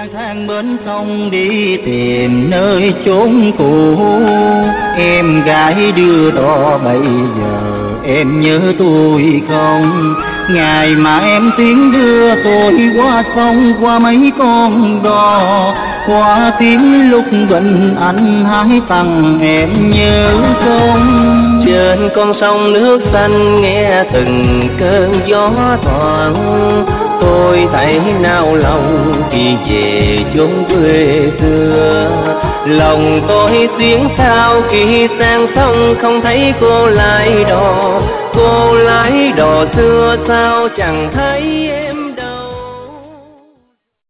lang thang bến sông đi tìm nơi chốn cũ, em gái đưa đò bây giờ em nhớ tôi không? Ngày mà em tiếng đưa tôi qua sông, qua mấy con đò, qua tiếng lúc bình anh hái tặng em nhớ không? Trên con sông nước xanh nghe từng cơn gió thoảng, tôi thấy nao lòng khi về chốn quê xưa. Lòng tôi tiếng sao khi sang sông không thấy cô lái đò, cô lái đò xưa sao chẳng thấy em.